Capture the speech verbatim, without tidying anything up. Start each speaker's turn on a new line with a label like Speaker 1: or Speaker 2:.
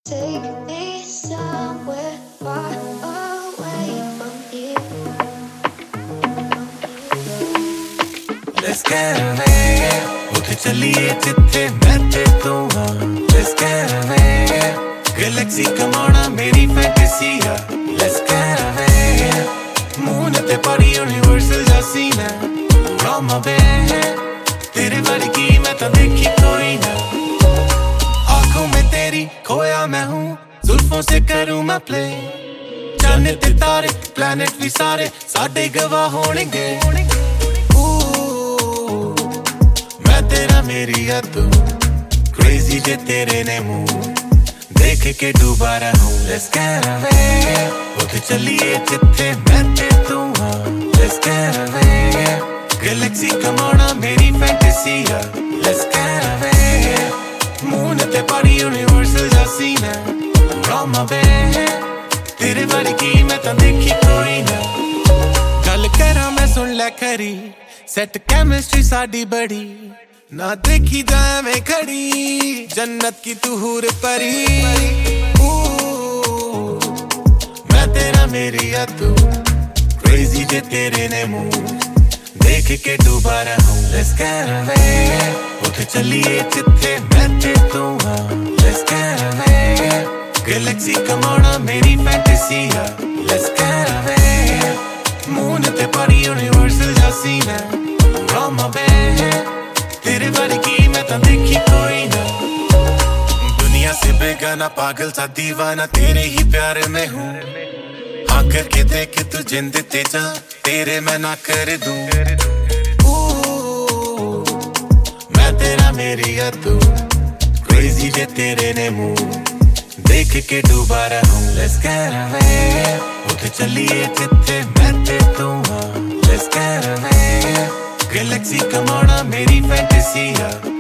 Speaker 1: Take me somewhere far away from here.
Speaker 2: Let's get away. उठ चलिए जिथे मैं ते तू हाँ. Let's get away. Galaxy कमाना मेरी fantasy है. Let's get away. Moon ते पड़ी universal जा scene है. You're my babe. तेरे वर्गी मैं तो देखी कोई ना. आँखों में तेरी खोया मैं हूँ. जुल्फों से करूँ मैं play. जाने ते तारे planet भी सारे साडे गवाह होंगे. तेरा मेरी है तू crazy जे तेरे ने मुँह देख के डूबा रहूं. Let's get away. उठ चलिए जिथे मैं ते तू हाँ. Let's get away. Galaxy कमाना मेरी fantasy है. Let's get away. Moon ते पड़ी universal जा scene है. You're my babe. तेरे वर्गी मैं तो देखी कोई ना. गल करा मैं सुन ले खरी set chemistry साडी बड़ी ना देखी जाए मैं खड़ी जन्नत की तू हूर परी. मैं तेरा मेरी है तू crazy जे तेरे ने मुँह देख के डूबा रहूं. Let's get away. उठ चलिए जिथे मैं ते तू हाँ. Let's get away. Galaxy कमाना मेरी fantasy है. Let's get away. Moon ते पड़ी universal जा scene है. You're my babe. तेरे वर्गी मैं तो देखी कोई ना. दुनिया से बेगाना पागल सा दीवाना तेरे ही प्यार में हूँ. हाँ करके देख तू जिंद ते जा तेरे मैं ना कर दूँ. मैं तेरा मेरी है तू crazy जे तेरे ने मुँह देख के डूबा रहूं. Let's get away. उठ चलिए जिथे मैं ते तू हाँ. Let's get away. Galaxy कमाना मेरी fantasy है.